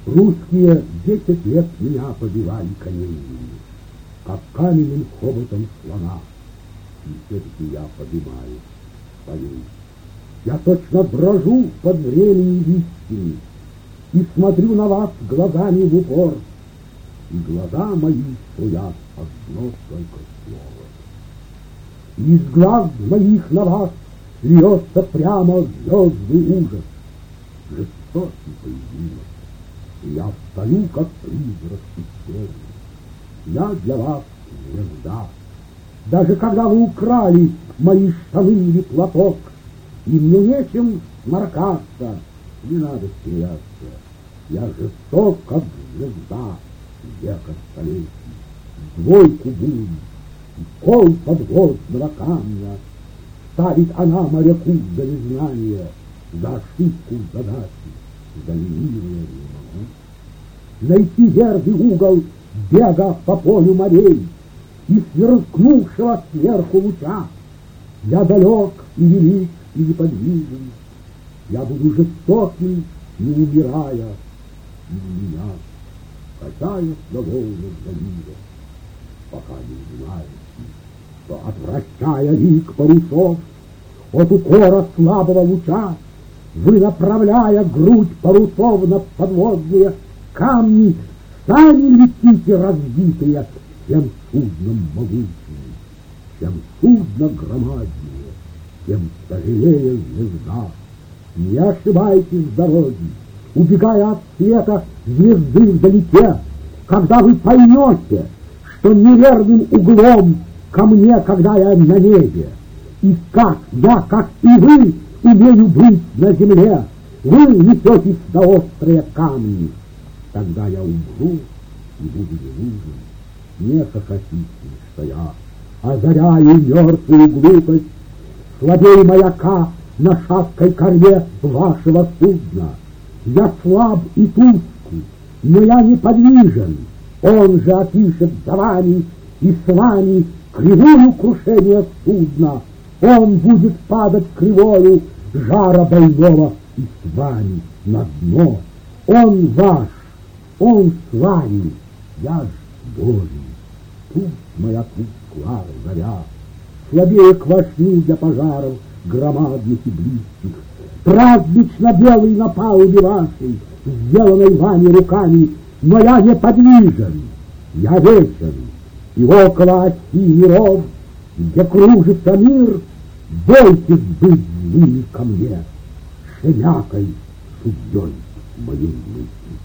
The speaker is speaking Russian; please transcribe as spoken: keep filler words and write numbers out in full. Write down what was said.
Русские десять лет меня побивали конейными, как каменным хоботом слона. И все-таки я поднимаю свою. Я точно дрожу под временем истины и смотрю на вас глазами в упор, и глаза мои струят одно только слово. И из глаз моих на вас льется прямо звездный ужас, жестокий поединок. И я стою, как призрак из тени. Я для вас звезда. Даже когда вы украли мои штаны или платок, и мне нечем сморкаться, не надо смеяться. Я жесток, как звезда века столетий. Двойку бурь и кол подводного камня ставит она моряку за незнание, за ошибку задачи, за ленивое не могу. Найти верный угол бега по полю морей и сверкнувшего сверху луча. Я далек и велик и неподвижен. Я буду жестоким, не умирая, и меня, катаясь на волнах залива, пока не узнаете, что, отвращая лик парусов от укора слабого луча, вы, направляя грудь парусов на подводные камни, сами летите разбитые, чем судном могучее, чем судно громаднее, тем тяжелее звезда. Не ошибайтесь в дороге, убегая от света звезды вдалеке, когда вы поймете, что неверным углом ко мне, когда я на небе, и как я, как и вы, умею быть на земле, вы несетесь на острые камни. Тогда я умру и буду не нужен. Не хохотите, что я озаряю мертвую глупость, слабее маяка на шаткой корме вашего судна. Я слаб и тускл, но я неподвижен. Он же опишет за вами и с вами кривую крушения судна. Он будет падать кривою жара больного и с вами на дно. Он ваш, он с вами, я ж Божий. Пусть моя тусклая заря слабее квашни для пожаров громадных и близких. Празднично-белый на палубе вашей, сделанной вами руками, но я неподвижен, я вечен, и около оси миров, где кружится мир, бойтесь быть злыми ко мне, шемякой судьей моей мысли.